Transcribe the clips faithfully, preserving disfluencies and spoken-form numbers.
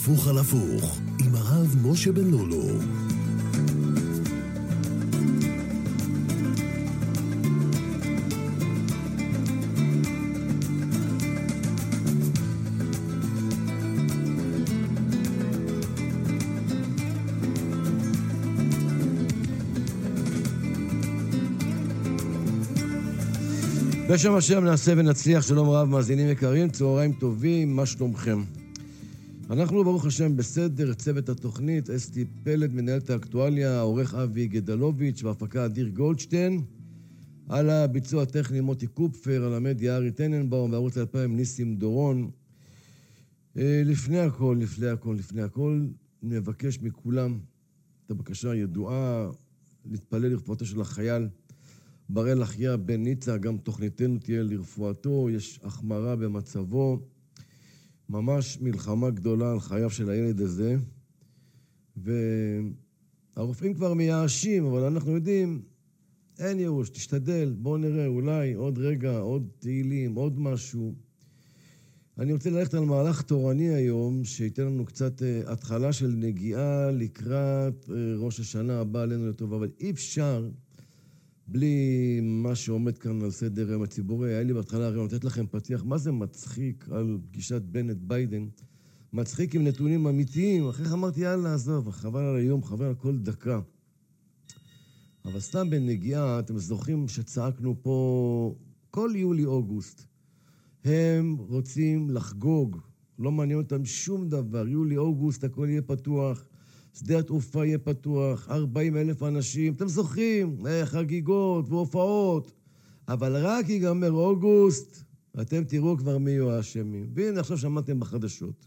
הפוך על הפוך, עם הרב משה בן לולו. בשם השם נעשה ונצליח. שלום רב, מאזינים יקרים, צהריים טובים, מה שלומכם? אנחנו ברוך השם בסדר, צוות התוכנית, אסתי פלד, מנהלת האקטואליה, העורך אבי גדלוביץ' והפקה אדיר גולדשטיין, על הביצוע הטכני מוטי קופפר, על המדיה ארי טננבאום, בערוץ אלפיים ניסים דורון. לפני הכל, לפני הכל, לפני הכל, נבקש מכולם את הבקשה הידועה, להתפלל לרפואתו של החייל, בראל אחיה בן ניצה. גם תוכניתנו תהיה לרפואתו, יש החמרה במצבו, ממש מלחמה גדולה על חייו של הילד הזה, והרופאים כבר מייאשים, אבל אנחנו יודעים, אין ייאוש, תשתדל, בואו נראה, אולי עוד רגע, עוד תהילים, עוד משהו. אני רוצה ללכת על מהלך תורני היום, שייתן לנו קצת התחלה של נגיעה לקראת ראש השנה הבא עלינו לטובה, אבל אי אפשר בלי מה שעומד כאן על סדר היום הציבורי. היה לי בהתחלה הרי נותנת לכם פתיח, מה זה מצחיק על פגישת בנט ביידן? מצחיק עם נתונים אמיתיים. אחרי אמרתי, יאללה, עזוב, חבל על היום, חבל על כל דקה. אבל סתם בנגיעה, אתם זוכרים שצעקנו פה כל יולי-אוגוסט. הם רוצים לחגוג, לא מעניין אותם שום דבר. יולי-אוגוסט, הכל יהיה פתוח. שדה התעופה יהיה פתוח, ארבעים אלף אנשים, אתם זוכרים, חגיגות והופעות, אבל רק ייגמר אוגוסט, אתם תראו כבר מי יהיו האשמים. והנה עכשיו שמעתם בחדשות,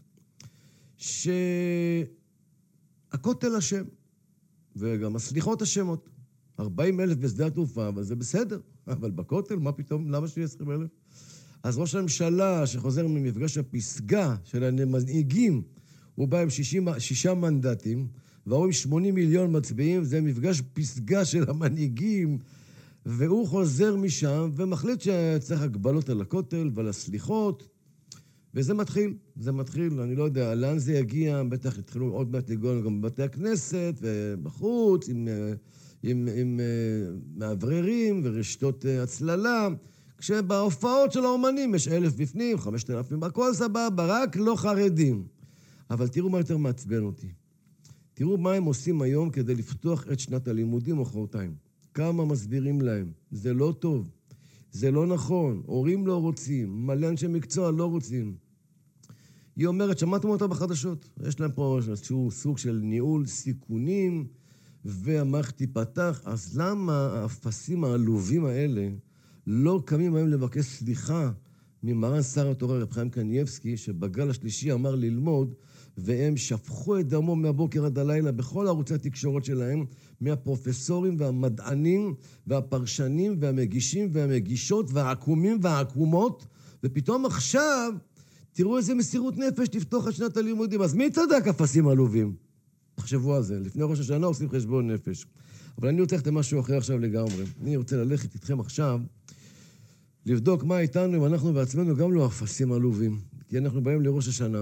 שהכותל אשם, וגם הסליחות אשמות, ארבעים אלף בשדה התעופה, אבל זה בסדר, אבל בכותל, מה פתאום, למה שיהיה עשרים אלף? אז ראש הממשלה שחוזר ממפגש הפסגה של המנהיגים, הוא בא עם שישה מנדטים, והוא עם שמונים מיליון מצביעים, זה מפגש פסגה של המנהיגים, והוא חוזר משם ומחליט שצריך הגבלות על הכותל ועל הסליחות, וזה מתחיל, זה מתחיל, אני לא יודע, לאן זה יגיע, בטח התחילו עוד מעט לגון גם בבתי הכנסת ובחוץ, עם, עם, עם מעבררים ורשתות הצללה, כשבהופעות של האומנים יש אלף בפנים, חמשת אלפים, הכל סבבה, רק לא חרדים. אבל תראו מה יותר מעצבן אותי. תראו מה הם עושים היום כדי לפתוח את שנת הלימודים מחרתיים. כמה מסבירים להם. זה לא טוב. זה לא נכון. הורים לא רוצים. מלא אנשי מקצוע לא רוצים. היא אומרת, שמעתם אותה בחדשות? יש להם פה איזשהו סוג של ניהול סיכונים, והמערכת תיפתח. אז למה האפסים העלובים האלה לא קמים היום לבקש סליחה ממרן שר התורה רב חיים קניבסקי, שבגל השלישי אמר ללמוד, והם שפכו את דמו מהבוקר עד הלילה בכל ערוצי התקשורת שלהם, מהפרופסורים והמדענים והפרשנים והמגישים והמגישות והעקומים והעקומות, ופתאום עכשיו תראו איזה מסירות נפש לפתוח את שנת הלימודים. אז מי צדק אפסים עלובים? תחשבו על זה, לפני ראש השנה עושים חשבון נפש. אבל אני רוצה לתת משהו אחר עכשיו לגמרי. אני רוצה ללכת איתכם עכשיו לבדוק מה איתנו אם אנחנו בעצמנו גם לא אפסים עלובים. כי אנחנו באים לראש השנה,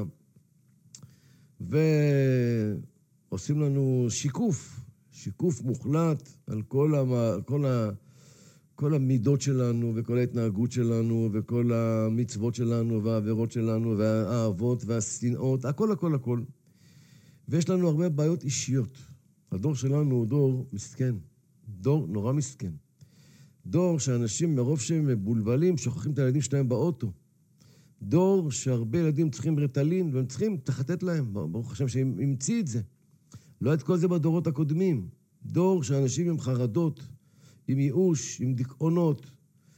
ועושים לנו שיקוף, שיקוף מוחלט על כל, המ... כל, ה... כל המידות שלנו, וכל ההתנהגות שלנו, וכל המצוות שלנו, והעבירות שלנו, והאהבות והשנאות, הכל, הכל, הכל. ויש לנו הרבה בעיות אישיות. הדור שלנו הוא דור מסכן, דור נורא מסכן. דור שאנשים מרוב שהם מבולבלים, שוכחים את הילדים שלהם באוטו. דור שהרבה ילדים צריכים רטלין, והם צריכים תחתת להם, ברוך השם שהם המציא את זה. לא את כל זה בדורות הקודמים. דור שאנשים עם חרדות, עם ייאוש, עם דיכאונות.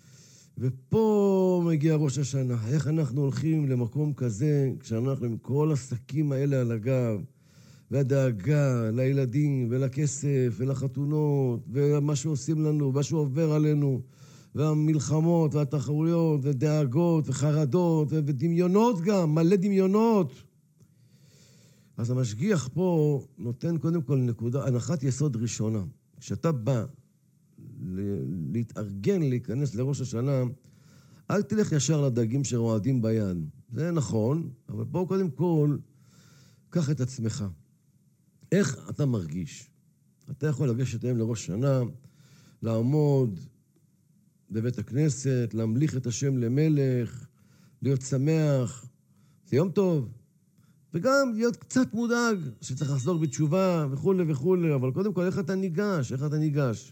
ופה מגיע ראש השנה. איך אנחנו הולכים למקום כזה, כשאנחנו עם כל השקים האלה על הגב, והדאגה לילדים ולכסף ולחתונות, ומה שעושים לנו, ומה שעובר עלינו, והמלחמות והתחרויות ודאגות וחרדות ודמיונות גם, מלא דמיונות. אז המשגיח פה נותן קודם כל נקודה, הנחת יסוד ראשונה. כשאתה בא להתארגן, להיכנס לראש השנה, אל תלך ישר לדגים שרועדים ביד. זה נכון, אבל בואו קודם כל קח את עצמך. איך אתה מרגיש? אתה יכול לגשת היום לראש שנה, לעמוד בבית הכנסת, להמליך את השם למלך, להיות שמח, זה יום טוב. וגם להיות קצת מודאג, שצריך לחזור בתשובה וכו' וכו', אבל קודם כל, איך אתה ניגש? איך אתה ניגש?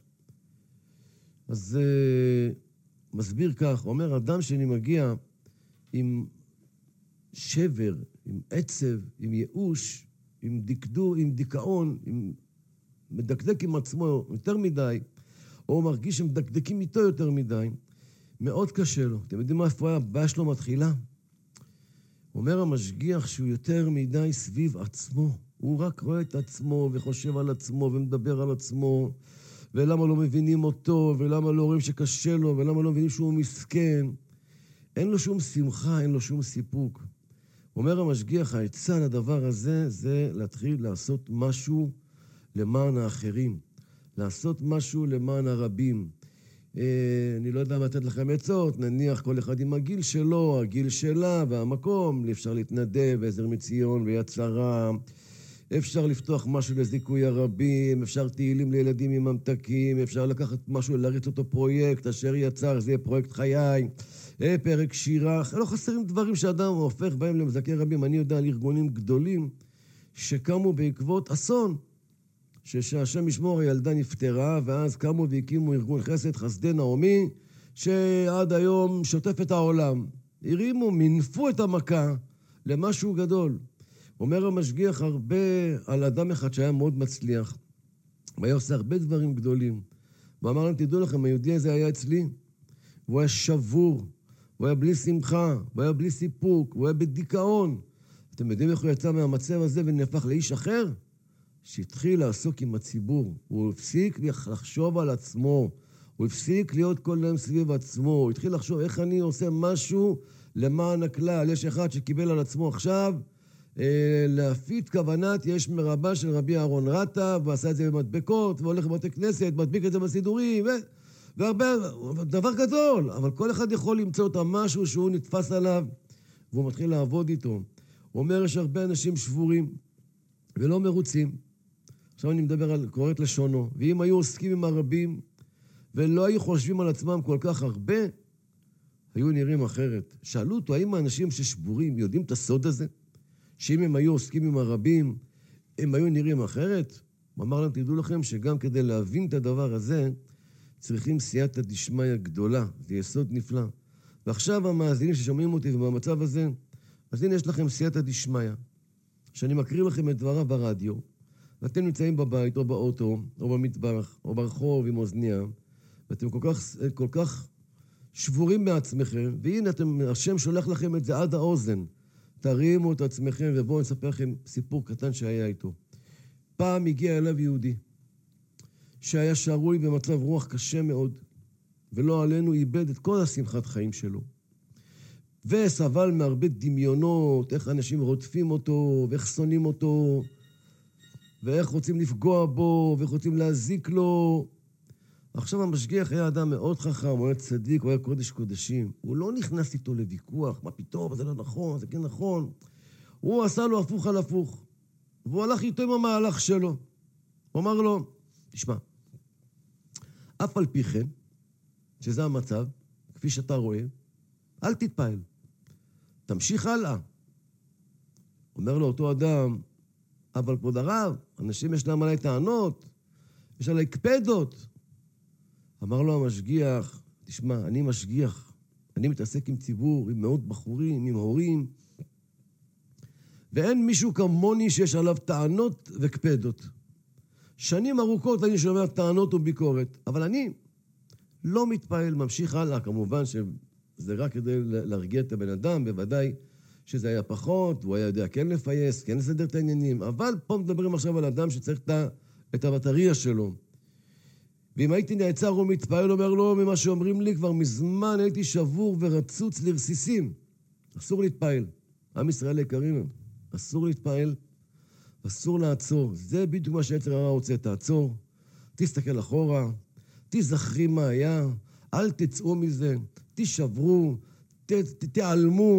אז uh, מסביר כך, אומר, אדם שאני מגיע עם שבר, עם עצב, עם ייאוש, עם דקדו, עם דיכאון, עם מדקדק עם עצמו יותר מדי, או מרגיש שמדקדקים איתו יותר מדי, מאוד קשה לו. אתם יודעים מה איפה הבעיה שלו מתחילה? אומר המשגיח שהוא יותר מדי סביב עצמו. הוא רק רואה את עצמו וחושב על עצמו ומדבר על עצמו, ולמה לא מבינים אותו, ולמה לא רואים שקשה לו, ולמה לא מבינים שהוא מסכן. אין לו שום שמחה, אין לו שום סיפוק. אומר המשגיח, העצה לדבר הזה, זה להתחיל לעשות משהו למען האחרים. לעשות משהו למען הרבים. אני לא יודע מה לתת לכם עצות, נניח כל אחד עם הגיל שלו, הגיל שלה והמקום, אפשר להתנדב, עזר מציון ויד שרה, אפשר לפתוח משהו לזיכוי הרבים, אפשר תהילים לילדים עם ממתקים, אפשר לקחת משהו, להריץ אותו פרויקט, אשר יצר, זה יהיה פרויקט חיי, פרק שירה, לא חסרים דברים שאדם הופך בהם למזכי רבים. אני יודע על ארגונים גדולים שקמו בעקבות אסון, שהשם ישמור, הילדה נפטרה, ואז קמו והקימו ארגון חסד, חסדי נעמי, שעד היום שוטף את העולם. הרימו, מנפו את המכה למשהו גדול. אומר המשגיח הרבה על אדם אחד שהיה מאוד מצליח, והיה עושה הרבה דברים גדולים. ואמר להם, תדעו לכם, היהודי הזה היה אצלי, והוא היה שבור, הוא היה בלי שמחה, הוא היה בלי סיפוק, הוא היה בדיכאון. אתם יודעים איך הוא יצא מהמצב הזה ונהפך לאיש אחר? שהתחיל לעסוק עם הציבור. הוא הפסיק לחשוב על עצמו. הוא הפסיק להיות כל היום סביב עצמו. הוא התחיל לחשוב איך אני עושה משהו למען הכלל. יש אחד שקיבל על עצמו עכשיו אה, להפיץ כוונת יש מרבה של רבי אהרון רטה, ועשה את זה במדבקות, והולך לבתי כנסת, מדביק את זה בסידורים, ו... והרבה, דבר גדול. אבל כל אחד יכול למצוא את המשהו שהוא נתפס עליו, והוא מתחיל לעבוד איתו. הוא אומר, יש הרבה אנשים שבורים ולא מרוצים. עכשיו אני מדבר על קוראת לשונו, ואם היו עוסקים עם הרבים, ולא היו חושבים על עצמם כל כך הרבה, היו נראים אחרת. שאלו אותו, האם האנשים ששבורים יודעים את הסוד הזה? שאם הם היו עוסקים עם הרבים, הם היו נראים אחרת? הוא אמר להם, תדעו לכם שגם כדי להבין את הדבר הזה, צריכים סייעתא דשמיא גדולה. זה יסוד נפלא. ועכשיו המאזינים ששומעים אותי ובמצב הזה, אז הנה יש לכם סייעתא דשמיא, שאני מקריא לכם את דבריו ברדיו, ואתם נמצאים בבית או באוטו, או במטבח, או ברחוב עם אוזניה, ואתם כל כך, כל כך שבורים מעצמכם, והנה אתם, השם שולח לכם את זה עד האוזן. תרימו את עצמכם, ובואו נספר לכם סיפור קטן שהיה איתו. פעם הגיע אליו יהודי, שהיה שרוי במצב רוח קשה מאוד, ולא עלינו איבד את כל השמחת חיים שלו. וסבל מהרבה דמיונות, איך אנשים רודפים אותו, ואיך שונאים אותו, ואיך רוצים לפגוע בו, ואיך רוצים להזיק לו. עכשיו המשגיח היה אדם מאוד חכם, הוא היה צדיק, הוא היה קודש קודשים. הוא לא נכנס איתו לוויכוח, מה פתאום, זה לא נכון, זה כן נכון. הוא עשה לו הפוך על הפוך, והוא הלך איתו עם המהלך שלו. הוא אמר לו, תשמע, אף על פי כן, שזה המצב, כפי שאתה רואה, אל תתפעל, תמשיך הלאה. אומר לו אותו אדם, אבל כבוד הרב, אנשים יש להם עליי טענות, יש עליי קפדות. אמר לו המשגיח, תשמע, אני משגיח, אני מתעסק עם ציבור, עם מאות בחורים, עם הורים, ואין מישהו כמוני שיש עליו טענות וקפדות. שנים ארוכות אני שומע טענות וביקורת, אבל אני לא מתפעל, ממשיך הלאה. כמובן שזה רק כדי להרגיע את הבן אדם, בוודאי שזה היה פחות, הוא היה יודע כן לפייס, כן לסדר את העניינים, אבל פה מדברים עכשיו על אדם שצריך את הבטריה שלו. ואם הייתי נעצר ומתפעל, אומר לו, ממה שאומרים לי, כבר מזמן הייתי שבור ורצוץ לרסיסים. אסור להתפעל. עם ישראל היקרים, אסור להתפעל, אסור לעצור. זה בדיוק מה שיצר הרע רוצה, תעצור, תסתכל אחורה, תזכרי מה היה, אל תצאו מזה, תשברו, ת, ת, תעלמו,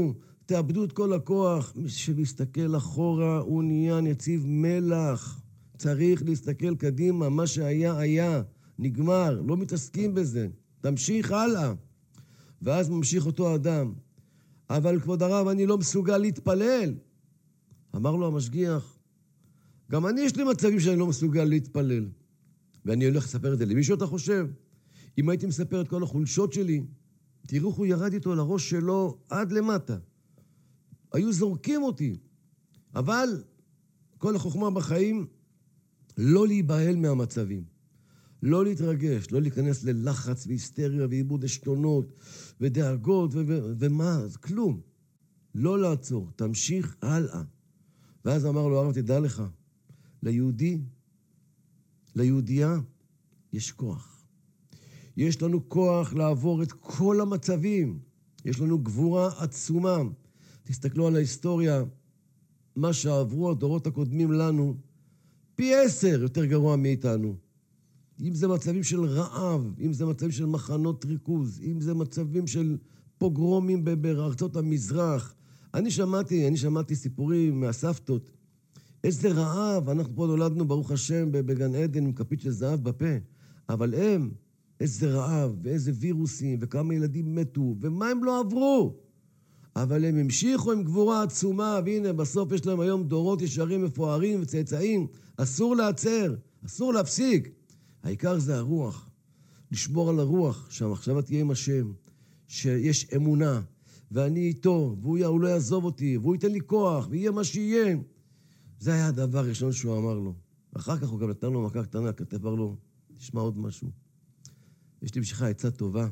תאבדו את כל הכוח. מי שמסתכל אחורה, הוא נהיה נציב מלח. צריך להסתכל קדימה, מה שהיה, היה. נגמר, לא מתעסקים בזה. תמשיך הלאה. ואז ממשיך אותו אדם. אבל כבוד הרב, אני לא מסוגל להתפלל. אמר לו המשגיח, גם אני יש לי מצבים שאני לא מסוגל להתפלל. ואני הולך לספר את זה למישהו, אתה חושב? אם הייתי מספר את כל החולשות שלי, תראו איך הוא ירד איתו לראש שלו עד למטה. היו זורקים אותי. אבל כל החוכמה בחיים, לא להיבהל מהמצבים. לא להתרגש, לא להיכנס ללחץ והיסטריה ואיבוד עשתונות ודאגות ו- ו- ומה, אז כלום. לא לעצור, תמשיך הלאה. ואז אמר לו, הרב, תדע לך, ליהודי, ליהודייה, יש כוח. יש לנו כוח לעבור את כל המצבים. יש לנו גבורה עצומה. תסתכלו על ההיסטוריה, מה שעברו הדורות הקודמים לנו, פי עשר יותר גרוע מאיתנו. אם זה מצבים של רעב, אם זה מצבים של מחנות ריכוז, אם זה מצבים של פוגרומים בארצות המזרח. אני שמעתי, אני שמעתי סיפורים מהסבתות. איזה רעב, אנחנו פה נולדנו ברוך השם בגן עדן עם כפית של זהב בפה. אבל הם, איזה רעב ואיזה וירוסים וכמה ילדים מתו ומה הם לא עברו. אבל הם המשיכו עם גבורה עצומה, והנה בסוף יש להם היום דורות ישרים מפוארים וצאצאים. אסור לעצר, אסור להפסיק. העיקר זה הרוח, לשמור על הרוח, שהמחשבה תהיה עם השם, שיש אמונה, ואני איתו, והוא לא יעזוב אותי, והוא ייתן לי כוח, ויהיה מה שיהיה. זה היה הדבר הראשון שהוא אמר לו. אחר כך הוא גם נתן לו מכה קטנה, כתב לו, תשמע עוד משהו. יש לי בשבילך עצה טובה.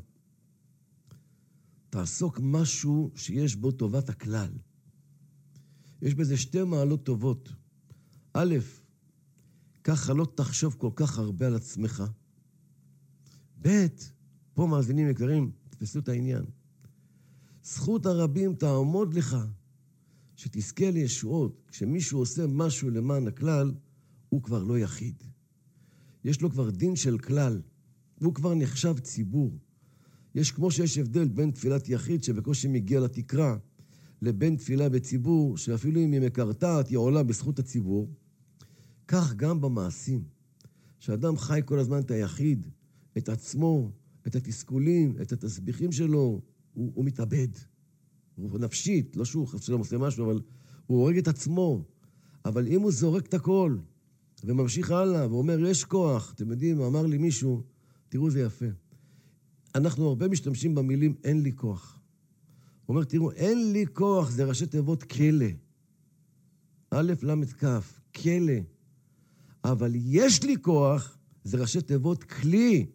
תעסוק משהו שיש בו טובת הכלל. יש בזה שתי מעלות טובות. א', ככה לא תחשוב כל כך הרבה על עצמך. ב', פה מאזינים יקרים, תפסו את העניין. זכות הרבים תעמוד לך, שתזכה לישועות. כשמישהו עושה משהו למען הכלל, הוא כבר לא יחיד. יש לו כבר דין של כלל, והוא כבר נחשב ציבור. יש כמו שיש הבדל בין תפילת יחיד שבקושי מגיע לתקרה, לבין תפילה בציבור, שאפילו אם היא מקרטעת, היא עולה בזכות הציבור. כך גם במעשים. שאדם חי כל הזמן את היחיד, את עצמו, את התסכולים, את התסביכים שלו, הוא, הוא מתאבד. הוא נפשית, לא שהוא חושב עושה משהו, אבל הוא הורג את עצמו. אבל אם הוא זורק את הכל, וממשיך הלאה, ואומר, יש כוח, אתם יודעים, אמר לי מישהו, תראו זה יפה. אנחנו הרבה משתמשים במילים, אין לי כוח. הוא אומר, תראו, אין לי כוח, זה ראשי תיבות כלא. א' למד כף, כלא. אבל יש לי כוח, זה ראשי תיבות כלי.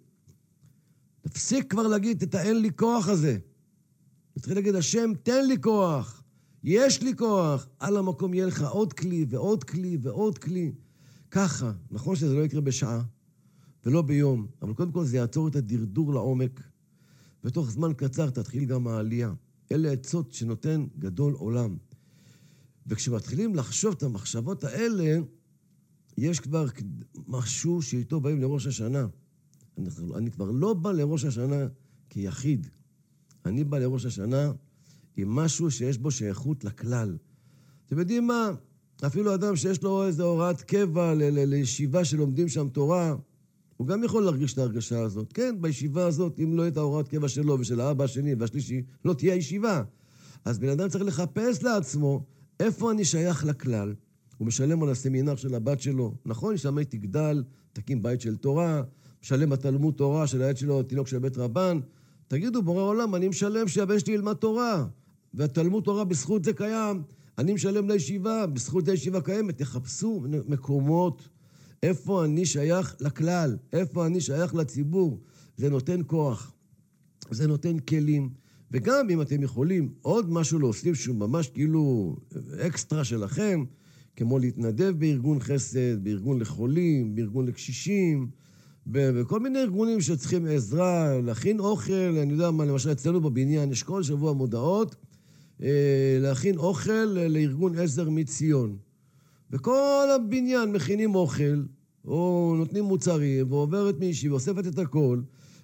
תפסיק כבר להגיד את האין לי כוח הזה. תתחיל להגיד, השם, תן לי כוח. יש לי כוח. על המקום יהיה לך עוד כלי ועוד כלי ועוד כלי. ככה, נכון שזה לא יקרה בשעה ולא ביום, אבל קודם כל זה יעצור את הדרדור לעומק, ותוך זמן קצר תתחיל גם העלייה. אלה עצות שנותן גדול עולם. וכשמתחילים לחשוב את המחשבות האלה, יש כבר משהו שאיתו באים לראש השנה. אני, אני כבר לא בא לראש השנה כיחיד. אני בא לראש השנה עם משהו שיש בו שייכות לכלל. אתם יודעים מה? אפילו אדם שיש לו איזו הוראת קבע ל- ל- לישיבה שלומדים שם תורה, הוא גם יכול להרגיש את ההרגשה הזאת. כן, בישיבה הזאת, אם לא הייתה הוראת קבע שלו ושל האבא השני והשלישי, לא תהיה ישיבה. אז בן אדם צריך לחפש לעצמו איפה אני שייך לכלל. הוא משלם על הסמינר של הבת שלו. נכון, שם היא תגדל, תקים בית של תורה, משלם בתלמוד תורה של הילד שלו, תינוק של בית רבן. תגידו, בורא עולם, אני משלם שהבן שלי ילמד תורה, והתלמוד תורה בזכות זה קיים. אני משלם לישיבה, בזכות זה ישיבה קיימת. תחפשו מקומות איפה אני שייך לכלל, איפה אני שייך לציבור. זה נותן כוח, זה נותן כלים. וגם אם אתם יכולים עוד משהו להוסיף שהוא ממש כאילו אקסטרה שלכם, כמו להתנדב בארגון חסד, בארגון לחולים, בארגון לקשישים, וכל מיני ארגונים שצריכים עזרה, להכין אוכל, אני יודע מה, למשל אצלנו בבניין, יש כל שבוע מודעות, להכין אוכל לארגון עזר מציון. וכל הבניין מכינים אוכל, או נותנים מוצרים, ועוברת מישהי, ואוספת את הכל,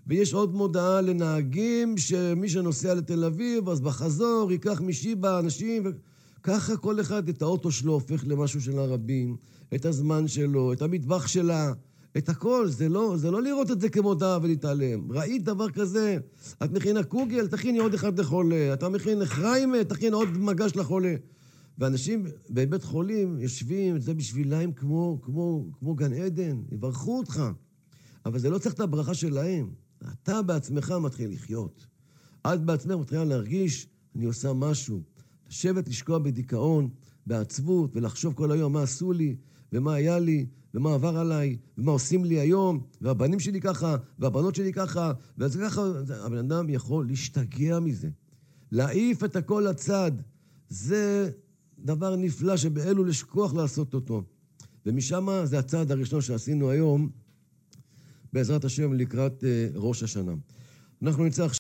ויש עוד מודעה לנהגים, שמי שנוסע לתל אביב, אז בחזור ייקח משיבה אנשים, וככה כל אחד את האוטו שלו הופך למשהו של הרבים, את הזמן שלו, את המטבח שלה, את הכל. זה לא, זה לא לראות את זה כמודעה ולהתעלם. ראית דבר כזה? את מכינה קוגל, תכיני עוד אחד לחולה. אתה מכין חריימה, תכין עוד מגש לחולה. ואנשים בבית חולים יושבים, זה בשבילהם כמו, כמו, כמו גן עדן, יברכו אותך. אבל זה לא צריך את הברכה שלהם. אתה בעצמך מתחיל לחיות. את בעצמך מתחילה להרגיש, אני עושה משהו. לשבת, לשקוע בדיכאון, בעצבות, ולחשוב כל היום מה עשו לי, ומה היה לי, ומה עבר עליי, ומה עושים לי היום, והבנים שלי ככה, והבנות שלי ככה, ואז ככה, הבן אדם יכול להשתגע מזה. להעיף את הכל לצד. זה דבר נפלא שבאלו לשכוח לעשות אותו. ומשם זה הצעד הראשון שעשינו היום, בעזרת השם לקראת ראש השנה. אנחנו נמצא עכשיו